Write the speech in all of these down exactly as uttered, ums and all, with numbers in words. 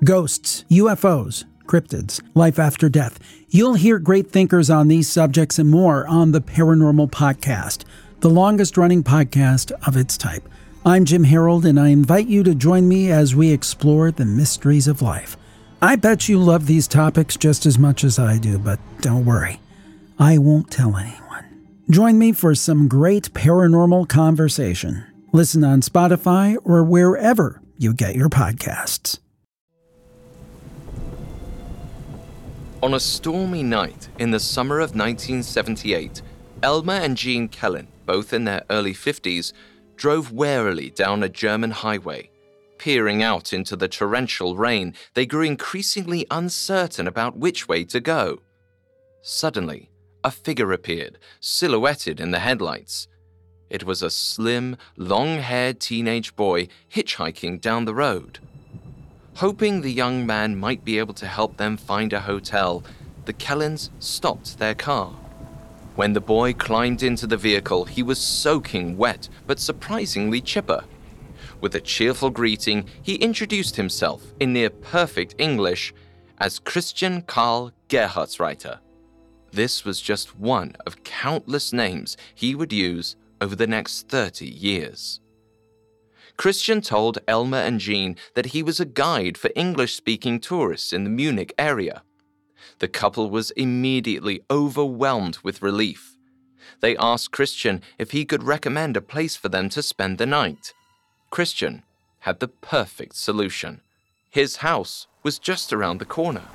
Ghosts, U F Os, cryptids, life after death. You'll hear great thinkers on these subjects and more on the Paranormal Podcast, the longest-running podcast of its type. I'm Jim Harold, and I invite you to join me as we explore the mysteries of life. I bet you love these topics just as much as I do, but don't worry, I won't tell anyone. Join me for some great paranormal conversation. Listen on Spotify or wherever you get your podcasts. On a stormy night in the summer of nineteen seventy-eight, Elmer and Jean Kellen, both in their early fifties, drove warily down a German highway. Peering out into the torrential rain, they grew increasingly uncertain about which way to go. Suddenly, a figure appeared, silhouetted in the headlights. It was a slim, long-haired teenage boy hitchhiking down the road. Hoping the young man might be able to help them find a hotel, the Kellens stopped their car. When the boy climbed into the vehicle, he was soaking wet, but surprisingly chipper. With a cheerful greeting, he introduced himself in near-perfect English as Christian Karl Gerhartsreiter. This was just one of countless names he would use over the next thirty years. Christian told Elmer and Jean that he was a guide for English-speaking tourists in the Munich area. The couple was immediately overwhelmed with relief. They asked Christian if he could recommend a place for them to spend the night. Christian had the perfect solution. His house was just around the corner.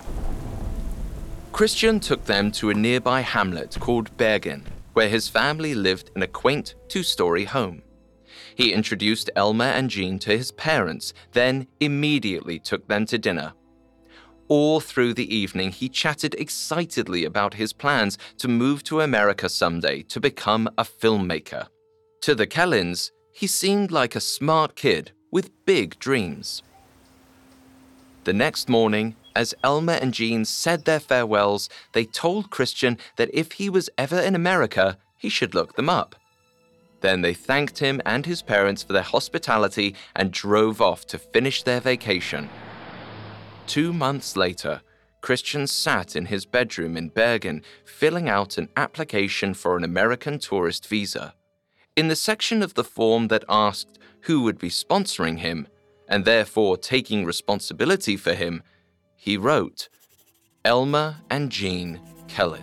Christian took them to a nearby hamlet called Bergen, where his family lived in a quaint two-story home. He introduced Elmer and Jean to his parents, then immediately took them to dinner. All through the evening, he chatted excitedly about his plans to move to America someday to become a filmmaker. To the Kellens, he seemed like a smart kid with big dreams. The next morning, as Elmer and Jean said their farewells, they told Christian that if he was ever in America, he should look them up. Then they thanked him and his parents for their hospitality and drove off to finish their vacation. Two months later, Christian sat in his bedroom in Bergen, filling out an application for an American tourist visa. In the section of the form that asked who would be sponsoring him, and therefore taking responsibility for him, he wrote, Elmer and Jean Kellen.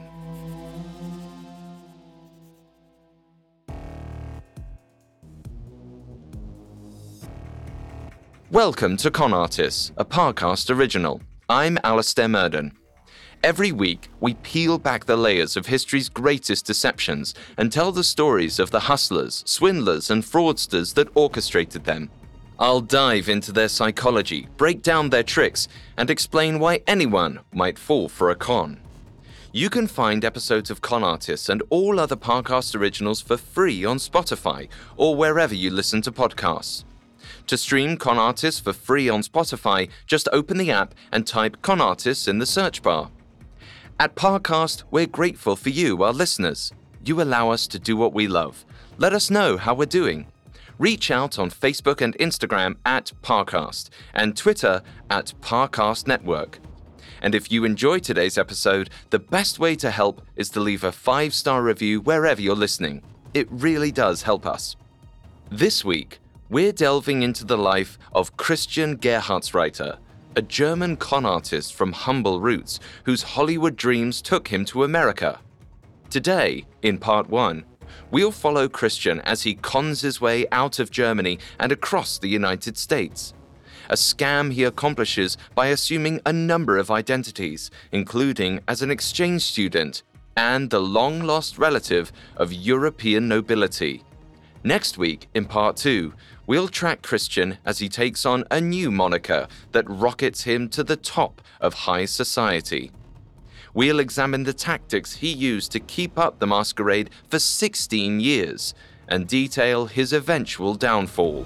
Welcome to Con Artists, a Parcast original. I'm Alastair Murden. Every week, we peel back the layers of history's greatest deceptions and tell the stories of the hustlers, swindlers, and fraudsters that orchestrated them. I'll dive into their psychology, break down their tricks, and explain why anyone might fall for a con. You can find episodes of Con Artists and all other Parcast originals for free on Spotify or wherever you listen to podcasts. To stream Con Artists for free on Spotify, just open the app and type Con Artists in the search bar. At Parcast, we're grateful for you, our listeners. You allow us to do what we love. Let us know how we're doing. Reach out on Facebook and Instagram at Parcast and Twitter at Parcast Network. And if you enjoyed today's episode, the best way to help is to leave a five-star review wherever you're listening. It really does help us. This week, we're delving into the life of Christian Gerhartsreiter, a German con artist from humble roots whose Hollywood dreams took him to America. Today, in part one, we'll follow Christian as he cons his way out of Germany and across the United States. A scam he accomplishes by assuming a number of identities, including as an exchange student and the long-lost relative of European nobility. Next week, in part two, we'll track Christian as he takes on a new moniker that rockets him to the top of high society. We'll examine the tactics he used to keep up the masquerade for sixteen years and detail his eventual downfall.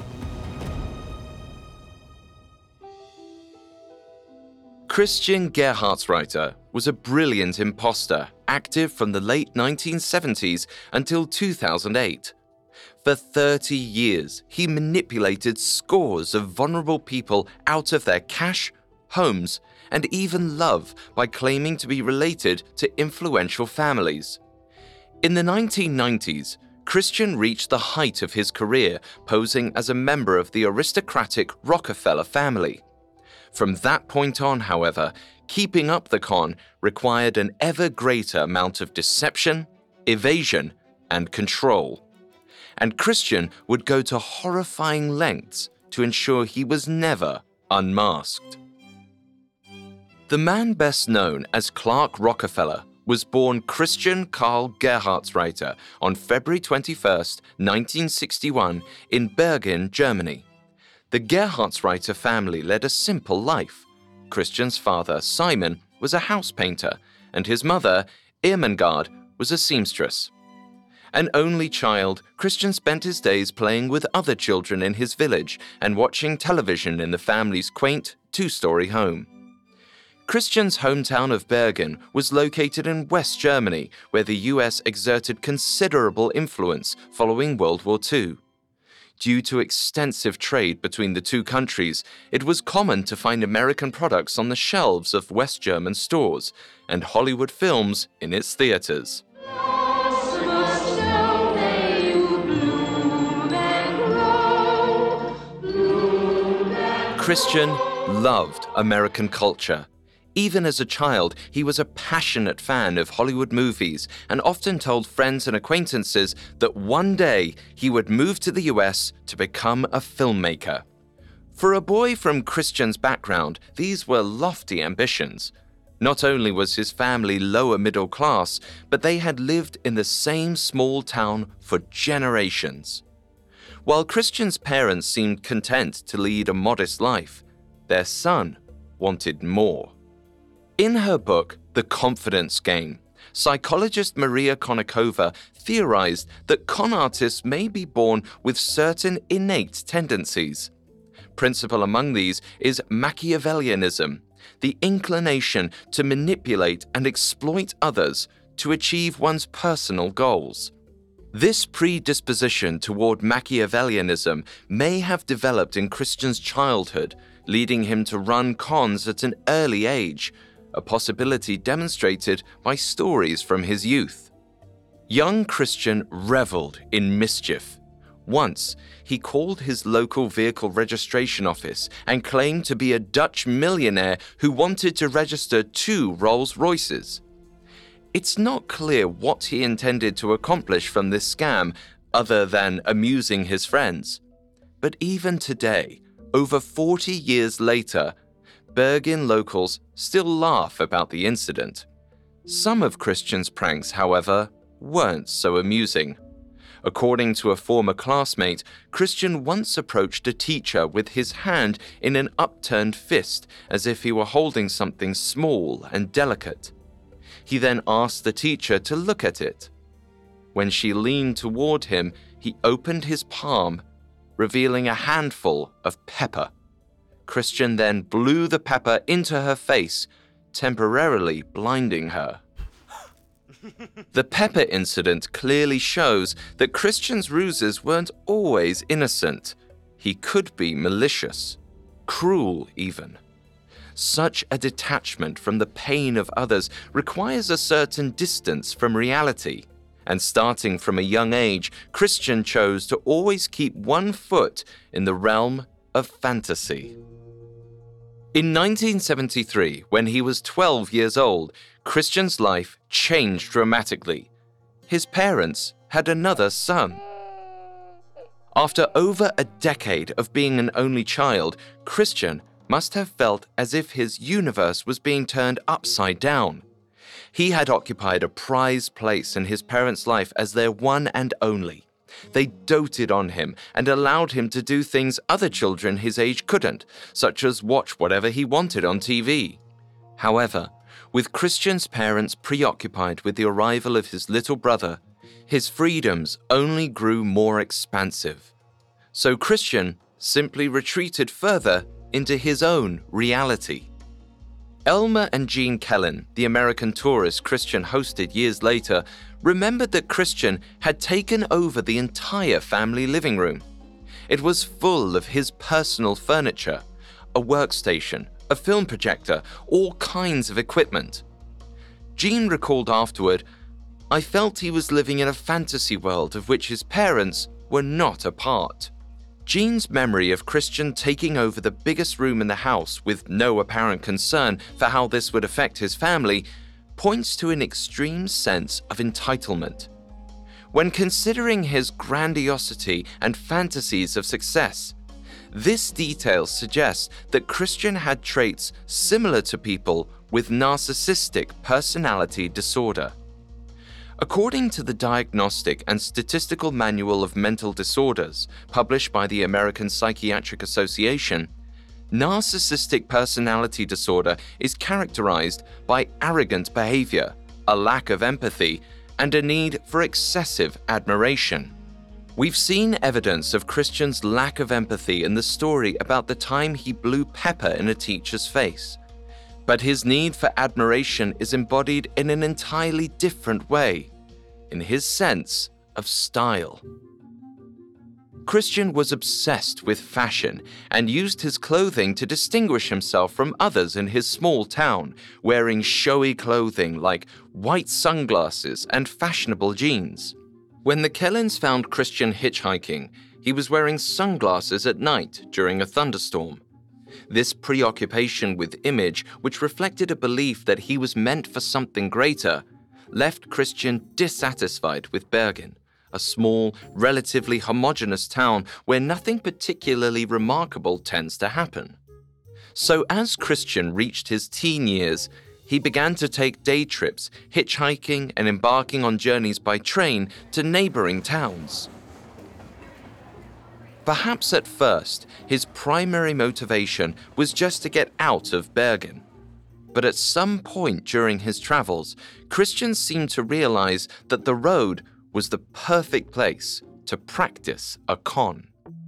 Christian Gerhartsreiter was a brilliant imposter, active from the late nineteen seventies until two thousand eight. For thirty years, he manipulated scores of vulnerable people out of their cash homes, and even love by claiming to be related to influential families. In the nineteen nineties, Christian reached the height of his career posing as a member of the aristocratic Rockefeller family. From that point on, however, keeping up the con required an ever greater amount of deception, evasion, and control. And Christian would go to horrifying lengths to ensure he was never unmasked. The man best known as Clark Rockefeller was born Christian Karl Gerhartsreiter on February twenty-first, nineteen sixty-one, in Bergen, Germany. The Gerhartsreiter family led a simple life. Christian's father, Simon, was a house painter, and his mother, Irmengard, was a seamstress. An only child, Christian spent his days playing with other children in his village and watching television in the family's quaint two-story home. Christian's hometown of Bergen was located in West Germany, where the U S exerted considerable influence following World War Two. Due to extensive trade between the two countries, it was common to find American products on the shelves of West German stores and Hollywood films in its theaters. Christian loved American culture. Even as a child, he was a passionate fan of Hollywood movies and often told friends and acquaintances that one day he would move to the U S to become a filmmaker. For a boy from Christian's background, these were lofty ambitions. Not only was his family lower middle class, but they had lived in the same small town for generations. While Christian's parents seemed content to lead a modest life, their son wanted more. In her book, The Confidence Game, psychologist Maria Konnikova theorized that con artists may be born with certain innate tendencies. Principal among these is Machiavellianism, the inclination to manipulate and exploit others to achieve one's personal goals. This predisposition toward Machiavellianism may have developed in Christian's childhood, leading him to run cons at an early age, a possibility demonstrated by stories from his youth. Young Christian reveled in mischief. Once, he called his local vehicle registration office and claimed to be a Dutch millionaire who wanted to register two Rolls-Royces. It's not clear what he intended to accomplish from this scam, other than amusing his friends. But even today, over forty years later, Bergen locals still laugh about the incident. Some of Christian's pranks, however, weren't so amusing. According to a former classmate, Christian once approached a teacher with his hand in an upturned fist as if he were holding something small and delicate. He then asked the teacher to look at it. When she leaned toward him, he opened his palm, revealing a handful of pepper. Christian then blew the pepper into her face, temporarily blinding her. The pepper incident clearly shows that Christian's ruses weren't always innocent. He could be malicious, cruel even. Such a detachment from the pain of others requires a certain distance from reality. And starting from a young age, Christian chose to always keep one foot in the realm of fantasy. In nineteen seventy-three, when he was twelve years old, Christian's life changed dramatically. His parents had another son. After over a decade of being an only child, Christian must have felt as if his universe was being turned upside down. He had occupied a prized place in his parents' life as their one and only. They doted on him and allowed him to do things other children his age couldn't, such as watch whatever he wanted on T V. However, with Christian's parents preoccupied with the arrival of his little brother, his freedoms only grew more expansive. So Christian simply retreated further into his own reality. Elmer and Jean Kellen, the American tourist Christian hosted years later, remembered that Christian had taken over the entire family living room. It was full of his personal furniture, a workstation, a film projector, all kinds of equipment. Gene recalled afterward, "I felt he was living in a fantasy world of which his parents were not a part." Gene's memory of Christian taking over the biggest room in the house with no apparent concern for how this would affect his family points to an extreme sense of entitlement. When considering his grandiosity and fantasies of success, this detail suggests that Christian had traits similar to people with narcissistic personality disorder. According to the Diagnostic and Statistical Manual of Mental Disorders, published by the American Psychiatric Association, narcissistic personality disorder is characterized by arrogant behavior, a lack of empathy, and a need for excessive admiration. We've seen evidence of Christian's lack of empathy in the story about the time he blew pepper in a teacher's face. But his need for admiration is embodied in an entirely different way, in his sense of style. Christian was obsessed with fashion and used his clothing to distinguish himself from others in his small town, wearing showy clothing like white sunglasses and fashionable jeans. When the Kellens found Christian hitchhiking, he was wearing sunglasses at night during a thunderstorm. This preoccupation with image, which reflected a belief that he was meant for something greater, left Christian dissatisfied with Bergen, a small, relatively homogeneous town where nothing particularly remarkable tends to happen. So as Christian reached his teen years, he began to take day trips, hitchhiking and embarking on journeys by train to neighboring towns. Perhaps at first, his primary motivation was just to get out of Bergen. But at some point during his travels, Christian seemed to realize that the road was the perfect place to practice a con.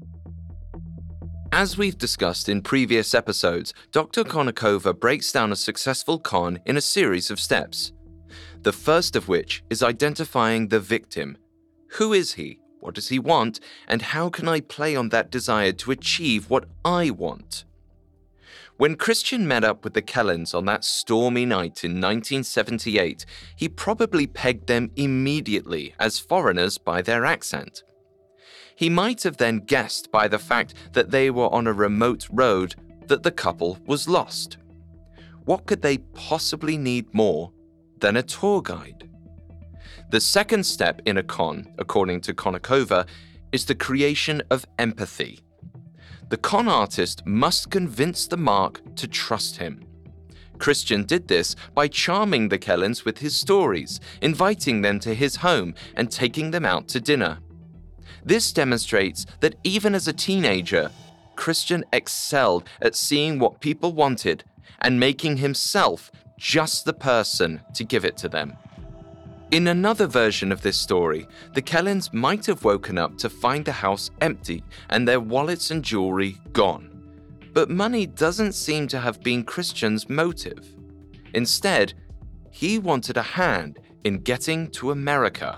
As we've discussed in previous episodes, Doctor Konnikova breaks down a successful con in a series of steps. The first of which is identifying the victim. Who is he? What does he want? And how can I play on that desire to achieve what I want? When Christian met up with the Kellens on that stormy night in nineteen seventy-eight, he probably pegged them immediately as foreigners by their accent. He might have then guessed by the fact that they were on a remote road that the couple was lost. What could they possibly need more than a tour guide? The second step in a con, according to Konnikova, is the creation of empathy. The con artist must convince the mark to trust him. Christian did this by charming the Kellens with his stories, inviting them to his home and taking them out to dinner. This demonstrates that even as a teenager, Christian excelled at seeing what people wanted and making himself just the person to give it to them. In another version of this story, the Kellens might have woken up to find the house empty and their wallets and jewelry gone. But money doesn't seem to have been Christian's motive. Instead, he wanted a hand in getting to America.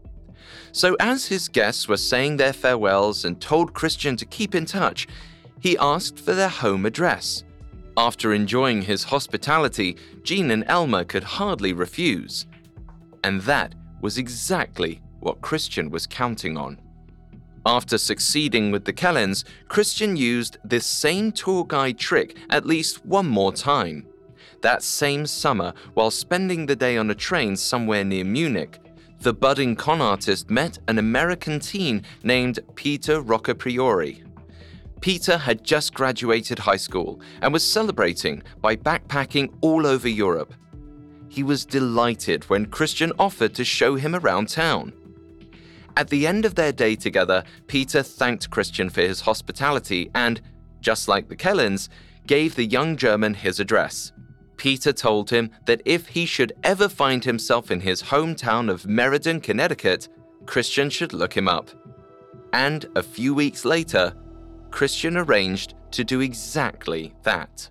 So as his guests were saying their farewells and told Christian to keep in touch, he asked for their home address. After enjoying his hospitality, Gene and Elmer could hardly refuse. And that was exactly what Christian was counting on. After succeeding with the Kellens, Christian used this same tour guide trick at least one more time. That same summer, while spending the day on a train somewhere near Munich, the budding con artist met an American teen named Peter Roccapriori. Peter had just graduated high school and was celebrating by backpacking all over Europe. He was delighted when Christian offered to show him around town. At the end of their day together, Peter thanked Christian for his hospitality and, just like the Kellens, gave the young German his address. Peter told him that if he should ever find himself in his hometown of Meriden, Connecticut, Christian should look him up. And a few weeks later, Christian arranged to do exactly that.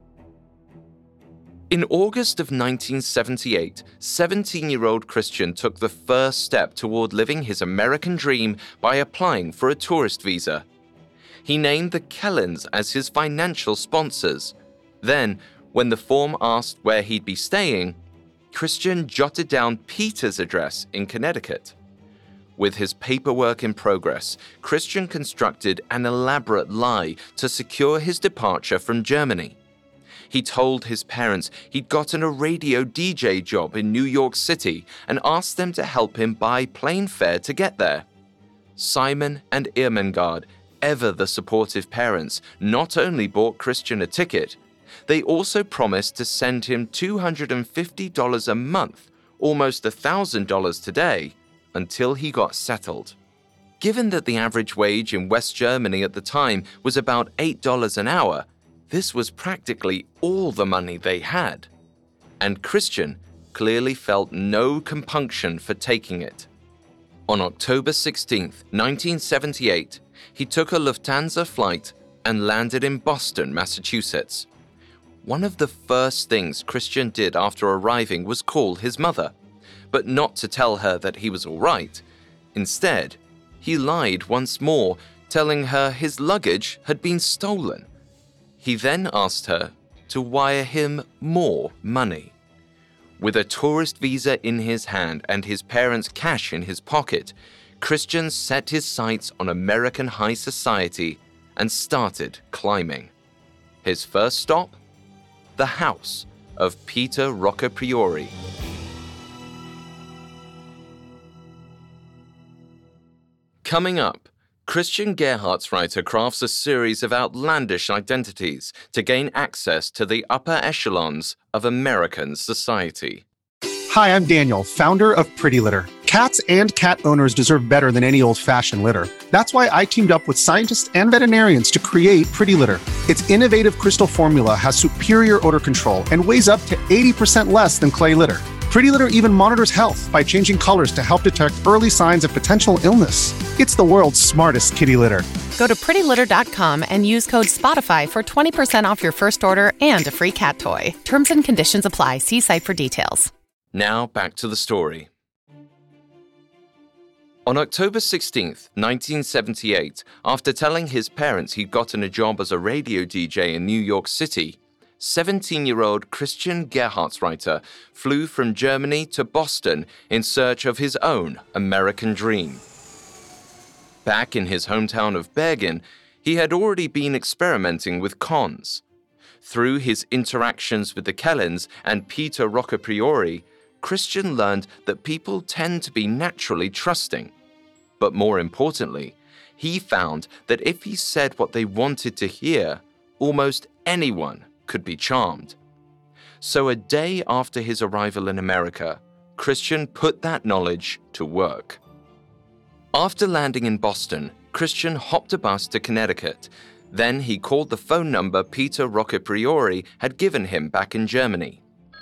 In August of nineteen seventy-eight, seventeen-year-old Christian took the first step toward living his American dream by applying for a tourist visa. He named the Kellens as his financial sponsors. Then, when the form asked where he'd be staying, Christian jotted down Peter's address in Connecticut. With his paperwork in progress, Christian constructed an elaborate lie to secure his departure from Germany. He told his parents he'd gotten a radio D J job in New York City and asked them to help him buy plane fare to get there. Simon and Irmengard, ever the supportive parents, not only bought Christian a ticket, they also promised to send him two hundred fifty dollars a month, almost one thousand dollars today, until he got settled. Given that the average wage in West Germany at the time was about eight dollars an hour, this was practically all the money they had. And Christian clearly felt no compunction for taking it. On October sixteenth, nineteen seventy-eight, he took a Lufthansa flight and landed in Boston, Massachusetts. One of the first things Christian did after arriving was call his mother, but not to tell her that he was all right. Instead, he lied once more, telling her his luggage had been stolen. He then asked her to wire him more money. With a tourist visa in his hand and his parents' cash in his pocket, Christian set his sights on American high society and started climbing. His first stop? The house of Peter Roccapriori. Coming up, Christian Gerhartsreiter crafts a series of outlandish identities to gain access to the upper echelons of American society. Hi, I'm Daniel, founder of Pretty Litter. Cats and cat owners deserve better than any old-fashioned litter. That's why I teamed up with scientists and veterinarians to create Pretty Litter. Its innovative crystal formula has superior odor control and weighs up to eighty percent less than clay litter. Pretty Litter even monitors health by changing colors to help detect early signs of potential illness. It's the world's smartest kitty litter. Go to pretty litter dot com and use code SPOTIFY for twenty percent off your first order and a free cat toy. Terms and conditions apply. See site for details. Now back to the story. On October sixteenth, nineteen seventy-eight, after telling his parents he'd gotten a job as a radio D J in New York City, seventeen-year-old Christian Gerhartsreiter flew from Germany to Boston in search of his own American dream. Back in his hometown of Bergen, he had already been experimenting with cons. Through his interactions with the Kellens and Peter Roccapriori, Christian learned that people tend to be naturally trusting. But more importantly, he found that if he said what they wanted to hear, almost anyone could be charmed. So a day after his arrival in America, Christian put that knowledge to work. After landing in Boston, Christian hopped a bus to Connecticut. Then he called the phone number Peter Roccapriori had given him back in Germany.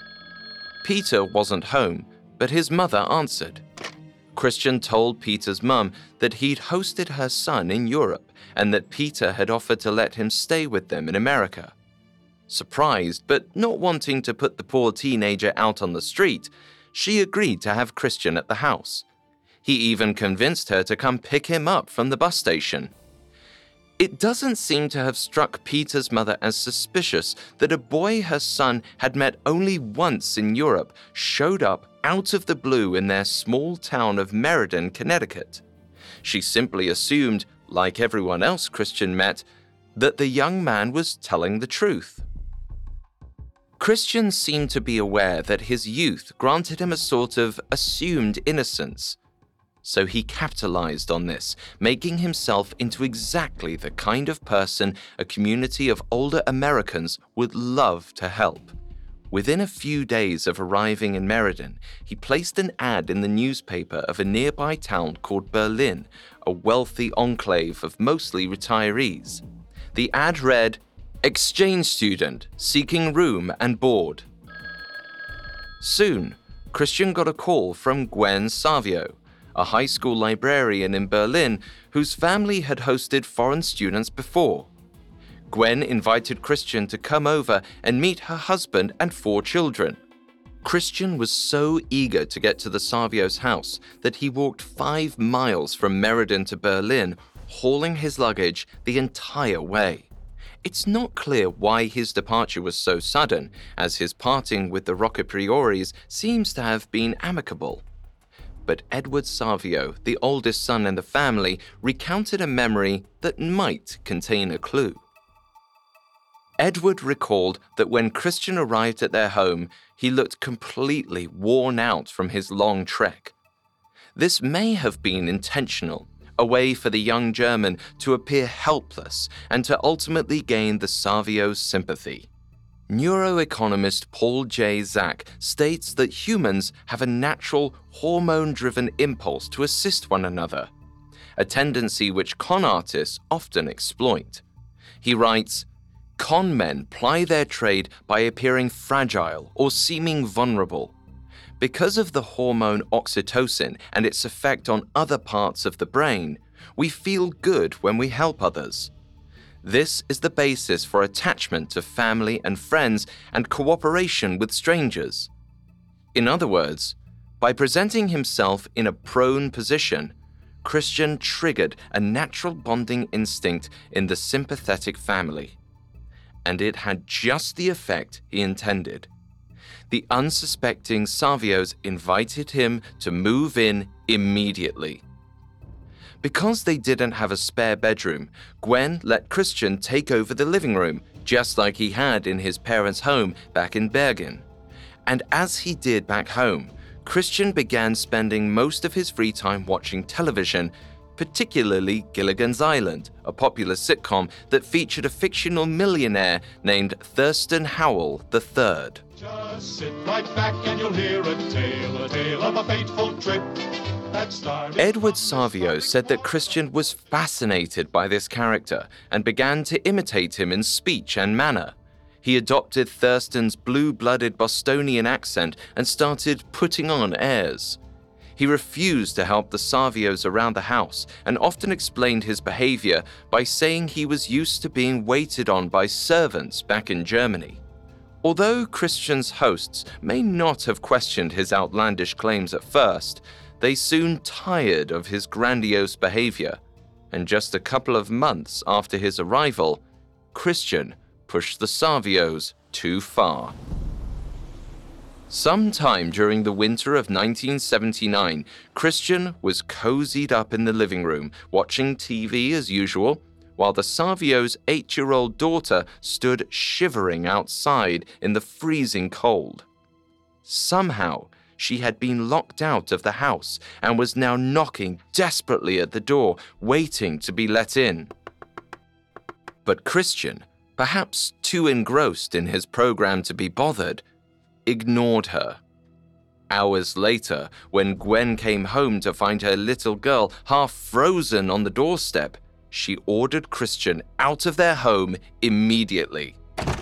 Peter wasn't home, but his mother answered. Christian told Peter's mum that he'd hosted her son in Europe and that Peter had offered to let him stay with them in America. Surprised, but not wanting to put the poor teenager out on the street, she agreed to have Christian at the house. He even convinced her to come pick him up from the bus station. It doesn't seem to have struck Peter's mother as suspicious that a boy her son had met only once in Europe showed up out of the blue in their small town of Meriden, Connecticut. She simply assumed, like everyone else Christian met, that the young man was telling the truth. Christian seemed to be aware that his youth granted him a sort of assumed innocence. So he capitalized on this, making himself into exactly the kind of person a community of older Americans would love to help. Within a few days of arriving in Meriden, he placed an ad in the newspaper of a nearby town called Berlin, a wealthy enclave of mostly retirees. The ad read, "Exchange student seeking room and board." Soon, Christian got a call from Gwen Savio, a high school librarian in Berlin whose family had hosted foreign students before. Gwen invited Christian to come over and meet her husband and four children. Christian was so eager to get to the Savio's house that he walked five miles from Meriden to Berlin, hauling his luggage the entire way. It's not clear why his departure was so sudden, as his parting with the Roccaprioris seems to have been amicable. But Edward Savio, the oldest son in the family, recounted a memory that might contain a clue. Edward recalled that when Christian arrived at their home, he looked completely worn out from his long trek. This may have been intentional, a way for the young German to appear helpless and to ultimately gain the Savio's sympathy. Neuroeconomist Paul J. Zak states that humans have a natural, hormone-driven impulse to assist one another, a tendency which con artists often exploit. He writes, "Con men ply their trade by appearing fragile or seeming vulnerable. Because of the hormone oxytocin and its effect on other parts of the brain, we feel good when we help others. This is the basis for attachment to family and friends and cooperation with strangers. In other words, by presenting himself in a prone position, Christian triggered a natural bonding instinct in the sympathetic family. And it had just the effect he intended. The unsuspecting Savios invited him to move in immediately. Because they didn't have a spare bedroom, Gwen let Christian take over the living room, just like he had in his parents' home back in Bergen. And as he did back home, Christian began spending most of his free time watching television, particularly Gilligan's Island, a popular sitcom that featured a fictional millionaire named Thurston Howell the third. Just sit right back and you'll hear a tale, a tale of a fateful trip. Edward Savio said that Christian was fascinated by this character and began to imitate him in speech and manner. He adopted Thurston's blue-blooded Bostonian accent and started putting on airs. He refused to help the Savios around the house and often explained his behavior by saying he was used to being waited on by servants back in Germany. Although Christian's hosts may not have questioned his outlandish claims at first, they soon tired of his grandiose behavior, and just a couple of months after his arrival, Christian pushed the Savios too far. Sometime during the winter of nineteen seventy-nine, Christian was cozied up in the living room, watching T V as usual, while the Savios' eight-year-old daughter stood shivering outside in the freezing cold. Somehow, she had been locked out of the house and was now knocking desperately at the door, waiting to be let in. But Christian, perhaps too engrossed in his program to be bothered, ignored her. Hours later, when Gwen came home to find her little girl half frozen on the doorstep, she ordered Christian out of their home immediately.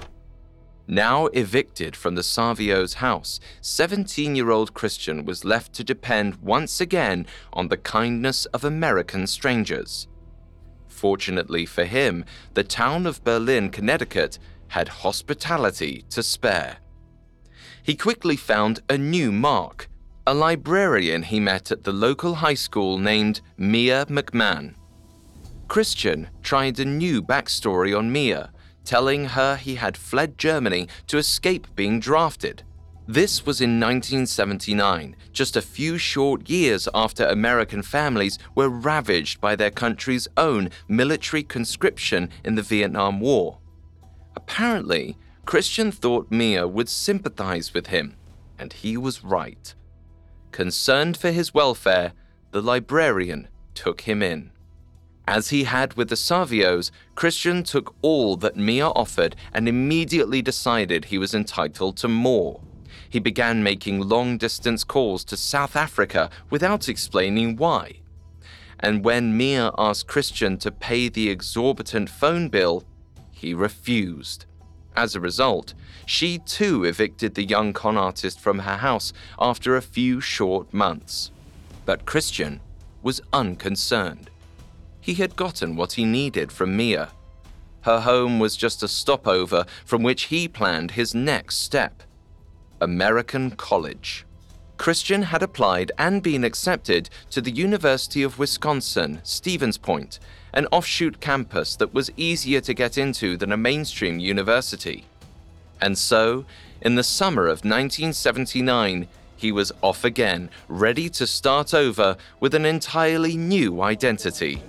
Now evicted from the Savios' house, seventeen-year-old Christian was left to depend once again on the kindness of American strangers. Fortunately for him, the town of Berlin, Connecticut, had hospitality to spare. He quickly found a new mark, a librarian he met at the local high school named Mia McMahon. Christian tried a new backstory on Mia, telling her he had fled Germany to escape being drafted. This was in nineteen seventy-nine, just a few short years after American families were ravaged by their country's own military conscription in the Vietnam War. Apparently, Christian thought Mia would sympathize with him, and he was right. Concerned for his welfare, the librarian took him in. As he had with the Savios, Christian took all that Mia offered and immediately decided he was entitled to more. He began making long-distance calls to South Africa without explaining why. And when Mia asked Christian to pay the exorbitant phone bill, he refused. As a result, she too evicted the young con artist from her house after a few short months. But Christian was unconcerned. He had gotten what he needed from Mia. Her home was just a stopover from which he planned his next step: American college. Christian had applied and been accepted to the University of Wisconsin, Stevens Point, an offshoot campus that was easier to get into than a mainstream university. And so, in the summer of nineteen seventy-nine, he was off again, ready to start over with an entirely new identity.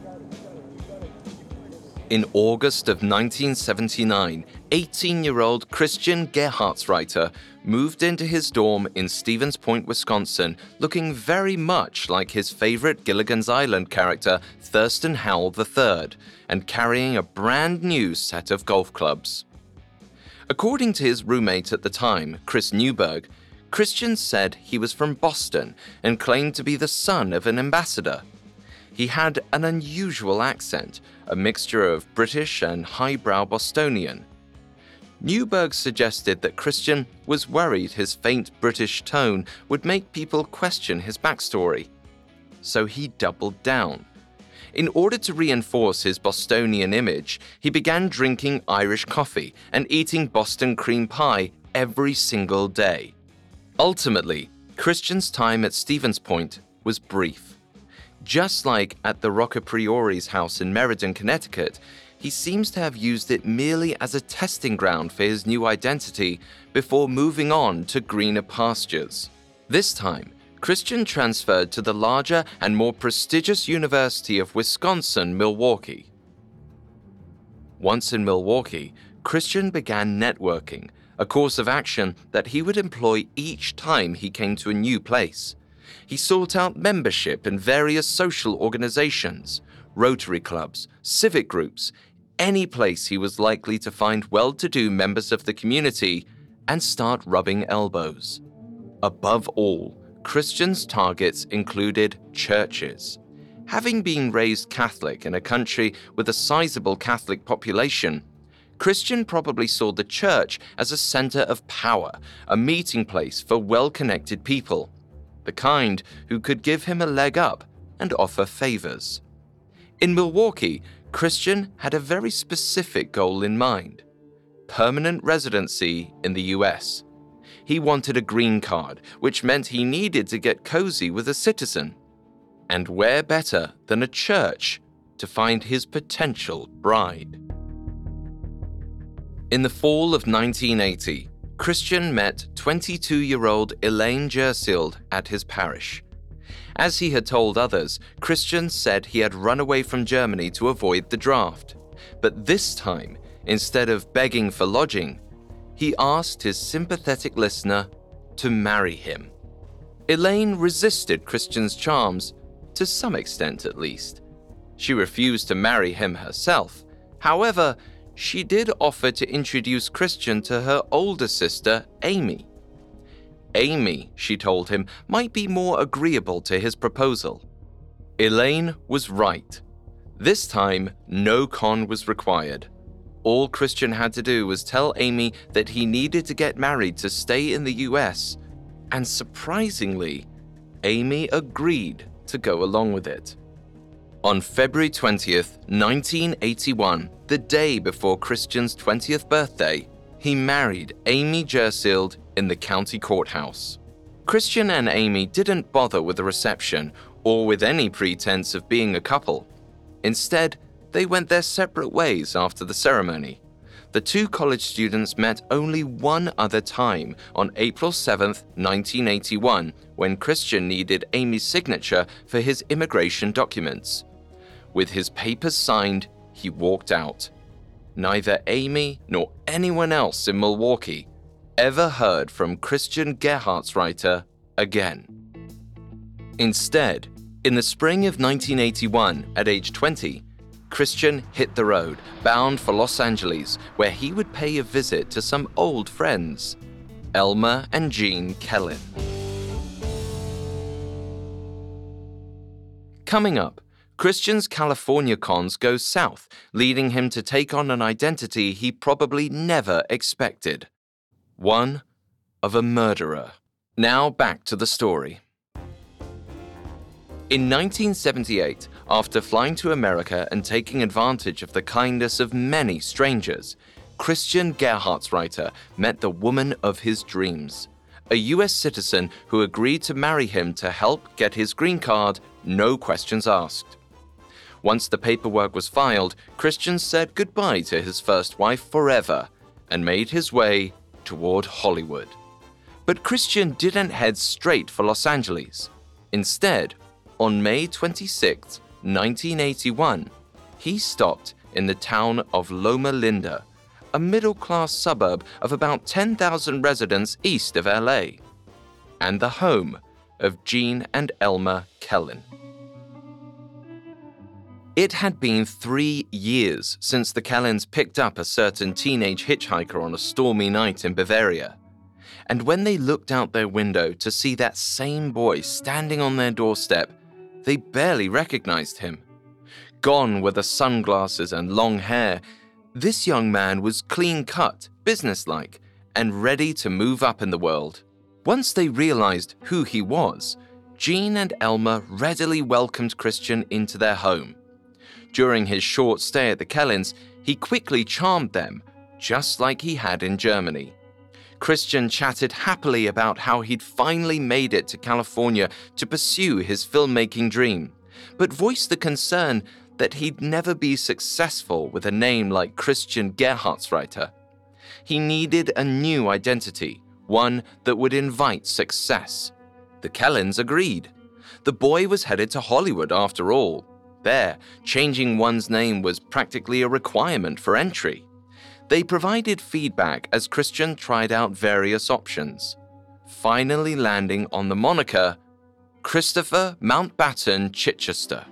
In August of nineteen seventy-nine, eighteen-year-old Christian Gerhartsreiter moved into his dorm in Stevens Point, Wisconsin, looking very much like his favorite Gilligan's Island character, Thurston Howell the third, and carrying a brand new set of golf clubs. According to his roommate at the time, Chris Newberg, Christian said he was from Boston and claimed to be the son of an ambassador. He had an unusual accent, a mixture of British and highbrow Bostonian. Newberg suggested that Christian was worried his faint British tone would make people question his backstory. So he doubled down. In order to reinforce his Bostonian image, he began drinking Irish coffee and eating Boston cream pie every single day. Ultimately, Christian's time at Stevens Point was brief. Just like at the Rocker Priori's house in Meriden, Connecticut, he seems to have used it merely as a testing ground for his new identity before moving on to greener pastures. This time, Christian transferred to the larger and more prestigious University of Wisconsin-Milwaukee. Once in Milwaukee, Christian began networking, a course of action that he would employ each time he came to a new place. He sought out membership in various social organizations, Rotary clubs, civic groups, any place he was likely to find well-to-do members of the community and start rubbing elbows. Above all, Christian's targets included churches. Having been raised Catholic in a country with a sizable Catholic population, Christian probably saw the church as a center of power, a meeting place for well-connected people, the kind who could give him a leg up and offer favors. In Milwaukee, Christian had a very specific goal in mind: permanent residency in the U S. He wanted a green card, which meant he needed to get cozy with a citizen. And where better than a church to find his potential bride? In the fall of nineteen eighty, Christian met twenty-two-year-old Elaine Jersild at his parish. As he had told others, Christian said he had run away from Germany to avoid the draft. But this time, instead of begging for lodging, he asked his sympathetic listener to marry him. Elaine resisted Christian's charms, to some extent at least. She refused to marry him herself. However, she did offer to introduce Christian to her older sister, Amy. Amy, she told him, might be more agreeable to his proposal. Elaine was right. This time, no con was required. All Christian had to do was tell Amy that he needed to get married to stay in the U S, and surprisingly, Amy agreed to go along with it. On February twentieth, nineteen eighty-one, the day before Christian's twentieth birthday, he married Amy Jersild in the county courthouse. Christian and Amy didn't bother with the reception or with any pretense of being a couple. Instead, they went their separate ways after the ceremony. The two college students met only one other time, on April seventh, nineteen eighty-one, when Christian needed Amy's signature for his immigration documents. With his papers signed, he walked out. Neither Amy nor anyone else in Milwaukee ever heard from Christian Gerhartsreiter again. Instead, in the spring of nineteen eighty-one, at age twenty, Christian hit the road, bound for Los Angeles, where he would pay a visit to some old friends, Elmer and Jean Kellen. Coming up, Christian's California cons go south, leading him to take on an identity he probably never expected. One of a murderer. Now back to the story. In nineteen seventy-eight, after flying to America and taking advantage of the kindness of many strangers, Christian Gerhartsreiter met the woman of his dreams, a U S citizen who agreed to marry him to help get his green card, no questions asked. Once the paperwork was filed, Christian said goodbye to his first wife forever and made his way toward Hollywood. But Christian didn't head straight for Los Angeles. Instead, on May twenty-sixth, nineteen eighty-one, he stopped in the town of Loma Linda, a middle-class suburb of about ten thousand residents east of L A, and the home of Gene and Elmer Kellen. It had been three years since the Kellens picked up a certain teenage hitchhiker on a stormy night in Bavaria, and when they looked out their window to see that same boy standing on their doorstep, they barely recognized him. Gone were the sunglasses and long hair, this young man was clean-cut, businesslike, and ready to move up in the world. Once they realized who he was, Gene and Elmer readily welcomed Christian into their home. During his short stay at the Kellens, he quickly charmed them, just like he had in Germany. Christian chatted happily about how he'd finally made it to California to pursue his filmmaking dream, but voiced the concern that he'd never be successful with a name like Christian Gerhartsreiter. He needed a new identity, one that would invite success. The Kellens agreed. The boy was headed to Hollywood after all. There, changing one's name was practically a requirement for entry. They provided feedback as Christian tried out various options, finally landing on the moniker Christopher Mountbatten Chichester.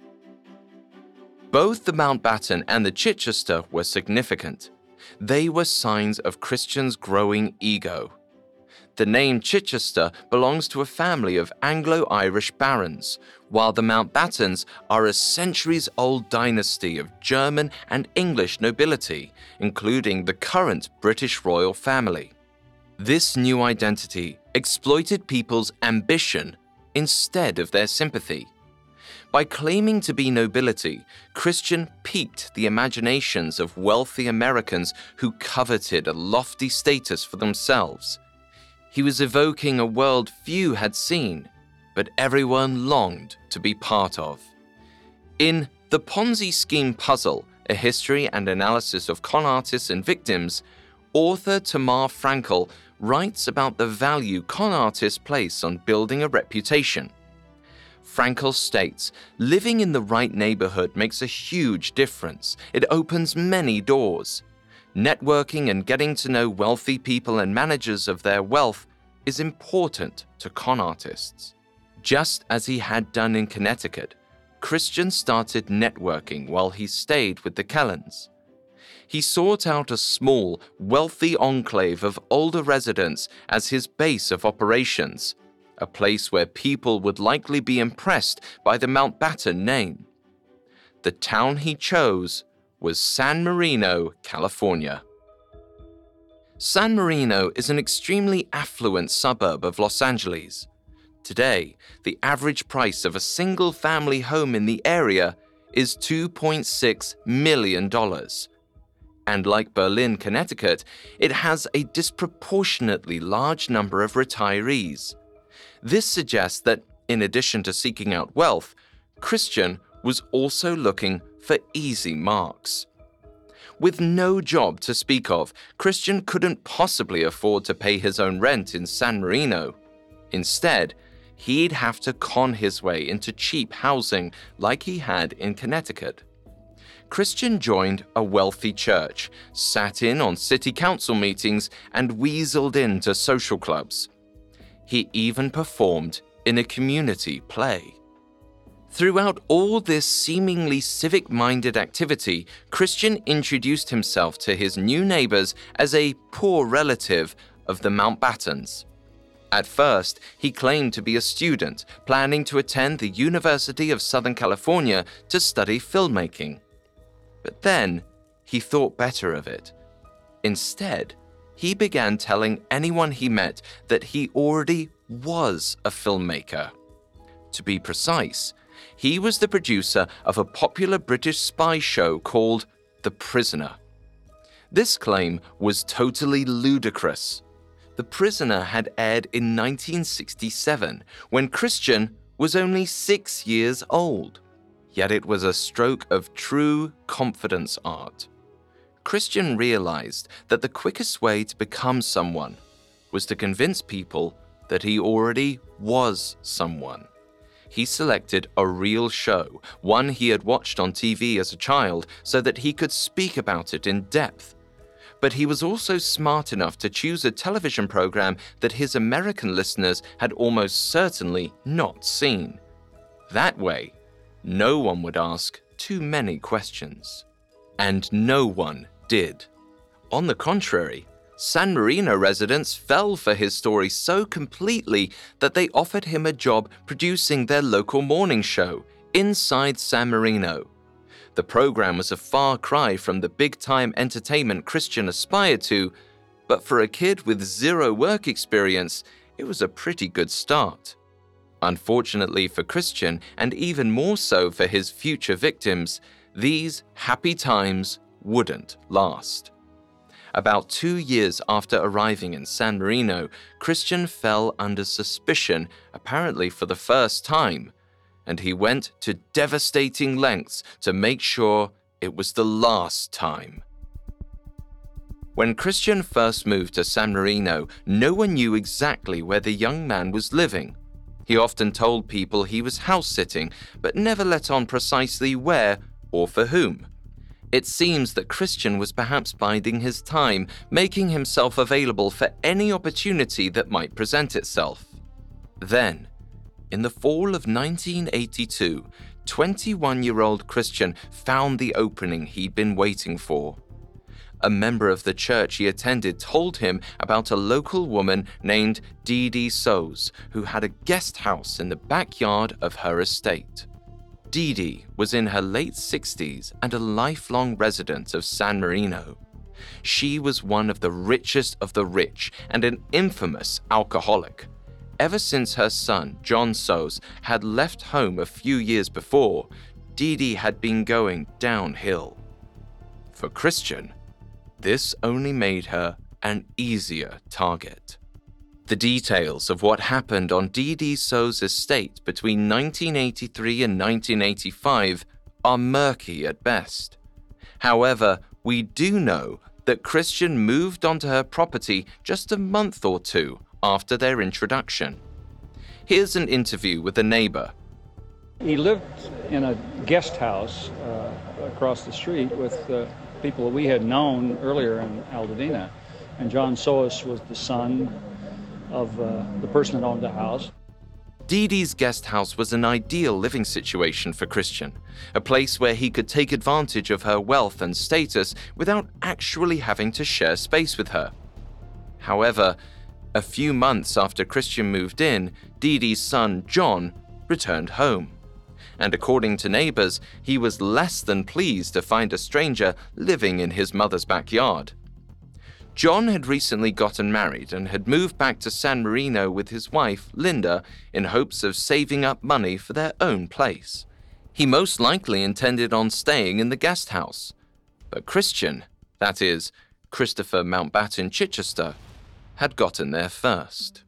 Both the Mountbatten and the Chichester were significant. They were signs of Christian's growing ego. The name Chichester belongs to a family of Anglo-Irish barons, while the Mountbattens are a centuries-old dynasty of German and English nobility, including the current British royal family. This new identity exploited people's ambition instead of their sympathy. By claiming to be nobility, Christian piqued the imaginations of wealthy Americans who coveted a lofty status for themselves. He was evoking a world few had seen, but everyone longed to be part of. In The Ponzi Scheme Puzzle, a history and analysis of con artists and victims, author Tamar Frankel writes about the value con artists place on building a reputation. Frankel states, living in the right neighborhood makes a huge difference. It opens many doors. Networking and getting to know wealthy people and managers of their wealth is important to con artists. Just as he had done in Connecticut, Christian started networking while he stayed with the Kellens. He sought out a small, wealthy enclave of older residents as his base of operations, a place where people would likely be impressed by the Mountbatten name. The town he chose was San Marino, California. San Marino is an extremely affluent suburb of Los Angeles. Today, the average price of a single-family home in the area is two point six million dollars. And like Berlin, Connecticut, it has a disproportionately large number of retirees. This suggests that, in addition to seeking out wealth, Christian was also looking for easy marks. With no job to speak of, Christian couldn't possibly afford to pay his own rent in San Marino. Instead, he'd have to con his way into cheap housing like he had in Connecticut. Christian joined a wealthy church, sat in on city council meetings, and weaseled into social clubs. He even performed in a community play. Throughout all this seemingly civic-minded activity, Christian introduced himself to his new neighbors as a poor relative of the Mountbattens. At first, he claimed to be a student planning to attend the University of Southern California to study filmmaking. But then, he thought better of it. Instead, he began telling anyone he met that he already was a filmmaker. To be precise, he was the producer of a popular British spy show called The Prisoner. This claim was totally ludicrous. The The Prisoner had aired in nineteen sixty-seven, when Christian was only six years old. Yet it was a stroke of true confidence art. Christian realized that the quickest way to become someone was to convince people that he already was someone. He selected a real show, one he had watched on T V as a child, so that he could speak about it in depth. But he was also smart enough to choose a television program that his American listeners had almost certainly not seen. That way, no one would ask too many questions. And no one did. On the contrary, San Marino residents fell for his story so completely that they offered him a job producing their local morning show, Inside San Marino. The program was a far cry from the big-time entertainment Christian aspired to, but for a kid with zero work experience, it was a pretty good start. Unfortunately for Christian, and even more so for his future victims, these happy times wouldn't last. About two years after arriving in San Marino, Christian fell under suspicion, apparently for the first time, and he went to devastating lengths to make sure it was the last time. When Christian first moved to San Marino, no one knew exactly where the young man was living. He often told people he was house-sitting, but never let on precisely where or for whom. It seems that Christian was perhaps biding his time, making himself available for any opportunity that might present itself. Then, in the fall of nineteen eighty-two, twenty-one-year-old Christian found the opening he'd been waiting for. A member of the church he attended told him about a local woman named Dee Dee Soes, who had a guest house in the backyard of her estate. Dee Dee was in her late sixties and a lifelong resident of San Marino. She was one of the richest of the rich and an infamous alcoholic. Ever since her son, John Soes, had left home a few years before, Dee Dee had been going downhill. For Christian, this only made her an easier target. The details of what happened on Dee Dee Soes' estate between nineteen eighty-three and nineteen eighty-five are murky at best. However, we do know that Christian moved onto her property just a month or two after their introduction. Here's an interview with a neighbor. He lived in a guest house uh, across the street with uh, people we had known earlier in Altadena, and John Soes was the son of uh, the person that owned the house. Dee Dee's guest house was an ideal living situation for Christian, a place where he could take advantage of her wealth and status without actually having to share space with her. However, a few months after Christian moved in, Dee Dee's son, John, returned home. And according to neighbors, he was less than pleased to find a stranger living in his mother's backyard. John had recently gotten married and had moved back to San Marino with his wife, Linda, in hopes of saving up money for their own place. He most likely intended on staying in the guest house. But Christian, that is, Christopher Mountbatten Chichester, had gotten there first.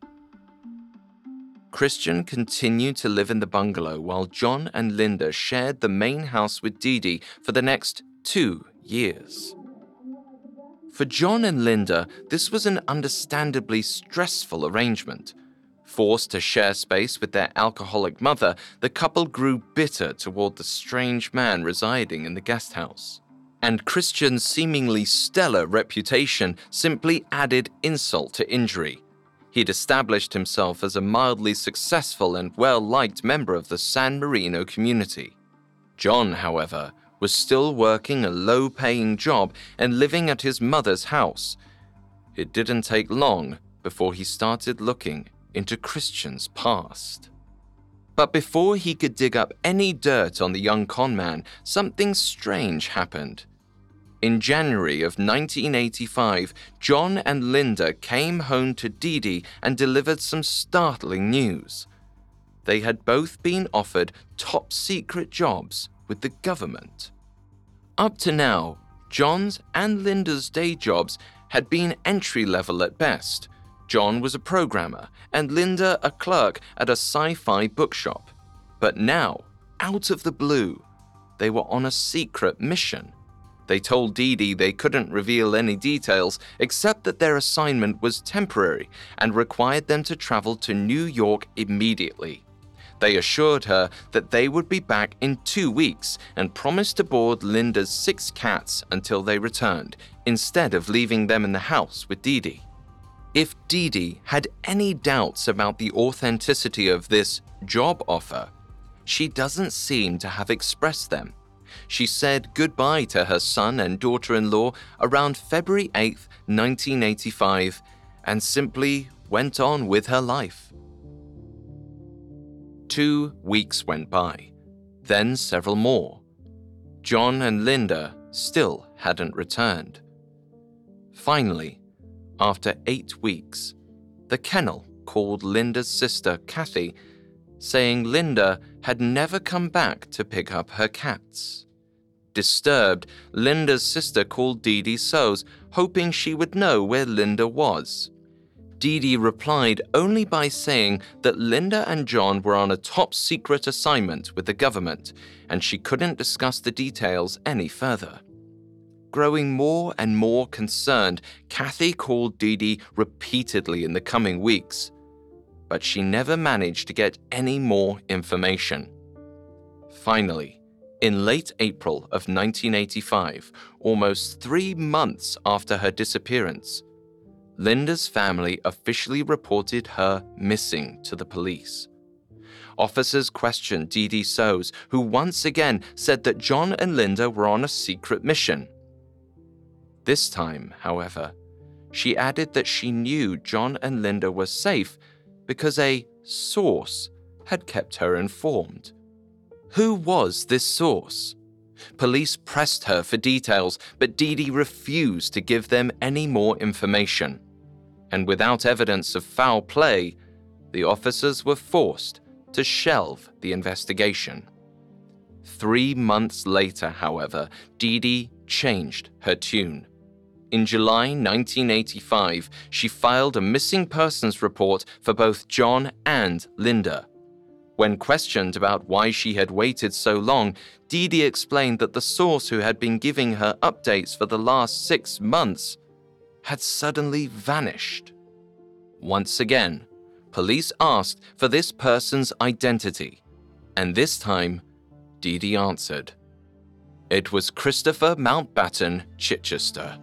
Christian continued to live in the bungalow while John and Linda shared the main house with Dee Dee for the next two years. For John and Linda, this was an understandably stressful arrangement. Forced to share space with their alcoholic mother, the couple grew bitter toward the strange man residing in the guest house. And Christian's seemingly stellar reputation simply added insult to injury. He'd established himself as a mildly successful and well-liked member of the San Marino community. John, however, was still working a low-paying job and living at his mother's house. It didn't take long before he started looking into Christian's past. But before he could dig up any dirt on the young conman, something strange happened. In January of nineteen eighty-five, John and Linda came home to Dee Dee and delivered some startling news. They had both been offered top-secret jobs with the government. Up to now, John's and Linda's day jobs had been entry-level at best, John was a programmer and Linda a clerk at a sci-fi bookshop. But now, out of the blue, they were on a secret mission. They told Dee Dee they couldn't reveal any details except that their assignment was temporary and required them to travel to New York immediately. They assured her that they would be back in two weeks and promised to board Linda's six cats until they returned, instead of leaving them in the house with Dee Dee. If Dee Dee had any doubts about the authenticity of this job offer, she doesn't seem to have expressed them. She said goodbye to her son and daughter-in-law around February eighth, nineteen eighty-five, and simply went on with her life. Two weeks went by, then several more. John and Linda still hadn't returned. Finally, after eight weeks, the kennel called Linda's sister, Kathy, saying Linda had never come back to pick up her cats. Disturbed, Linda's sister called Dee Dee Soos, hoping she would know where Linda was. Dee Dee replied only by saying that Linda and John were on a top-secret assignment with the government, and she couldn't discuss the details any further. Growing more and more concerned, Kathy called Dee Dee repeatedly in the coming weeks, but she never managed to get any more information. Finally, in late April of nineteen eighty-five, almost three months after her disappearance, Linda's family officially reported her missing to the police. Officers questioned Dee Dee Soos, who once again said that John and Linda were on a secret mission. This time, however, she added that she knew John and Linda were safe because a source had kept her informed. Who was this source? Police pressed her for details, but Dee Dee refused to give them any more information. And without evidence of foul play, the officers were forced to shelve the investigation. Three months later, however, Dee Dee changed her tune. In July nineteen eighty-five, she filed a missing persons report for both John and Linda. When questioned about why she had waited so long, Dee Dee explained that the source who had been giving her updates for the last six months had suddenly vanished. Once again, police asked for this person's identity, and this time, Dee Dee answered. It was Christopher Mountbatten Chichester.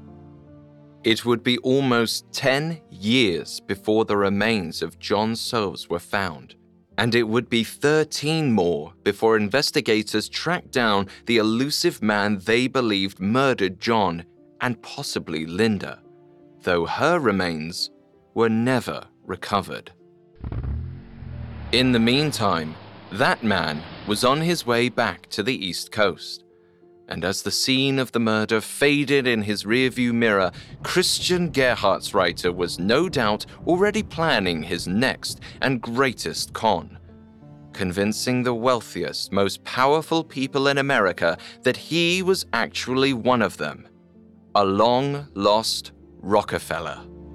It would be almost ten years before the remains of John Soos were found, and it would be thirteen more before investigators tracked down the elusive man they believed murdered John and possibly Linda, though her remains were never recovered. In the meantime, that man was on his way back to the East Coast, and as the scene of the murder faded in his rearview mirror, Christian Gerhartsreiter was no doubt already planning his next and greatest con, convincing the wealthiest, most powerful people in America that he was actually one of them, a long-lost Rockefeller.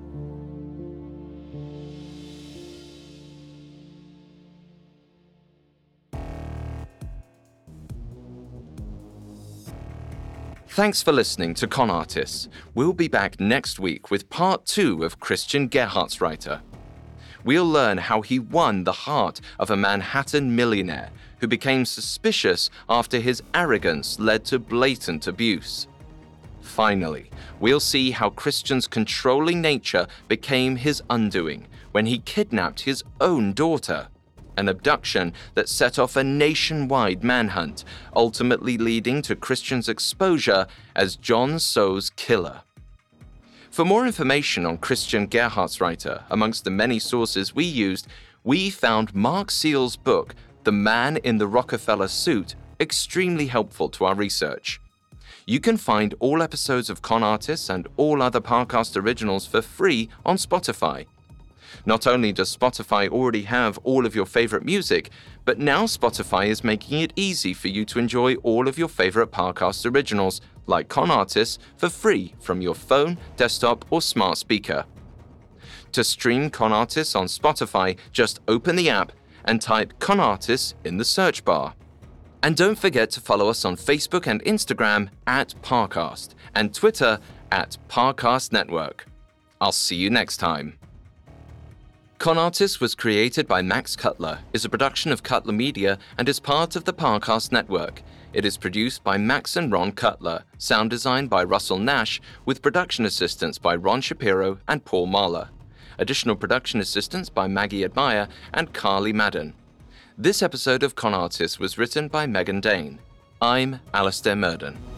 Thanks for listening to Con Artists. We'll be back next week with part two of Christian Gerhartsreiter. We'll learn how he won the heart of a Manhattan millionaire who became suspicious after his arrogance led to blatant abuse. Finally, we'll see how Christian's controlling nature became his undoing when he kidnapped his own daughter, an abduction that set off a nationwide manhunt, ultimately leading to Christian's exposure as John Soos' killer. For more information on Christian Gerhartsreiter, amongst the many sources we used, we found Mark Seal's book, The Man in the Rockefeller Suit, extremely helpful to our research. You can find all episodes of Con Artists and all other podcast originals for free on Spotify. Not only does Spotify already have all of your favorite music, but now Spotify is making it easy for you to enjoy all of your favorite podcast originals, like Con Artists, for free from your phone, desktop, or smart speaker. To stream Con Artists on Spotify, just open the app and type Con Artists in the search bar. And don't forget to follow us on Facebook and Instagram at Parcast and Twitter at Parcast Network. I'll see you next time. Con Artists was created by Max Cutler, is a production of Cutler Media, and is part of the Parcast Network. It is produced by Max and Ron Cutler, sound design by Russell Nash, with production assistance by Ron Shapiro and Paul Mahler. Additional production assistance by Maggie Admire and Carly Madden. This episode of Con Artists was written by Megan Dane. I'm Alastair Murden.